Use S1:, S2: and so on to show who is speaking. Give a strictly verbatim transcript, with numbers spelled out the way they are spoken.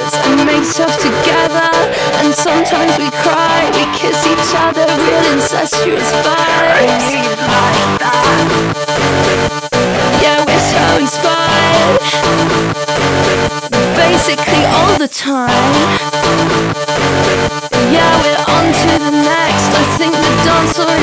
S1: us and make stuff together. And sometimes we cry, we kiss each other, real incestuous vibes. Yeah, we're so inspired, basically all the time. Yeah, we're on to the next. I think the dance floor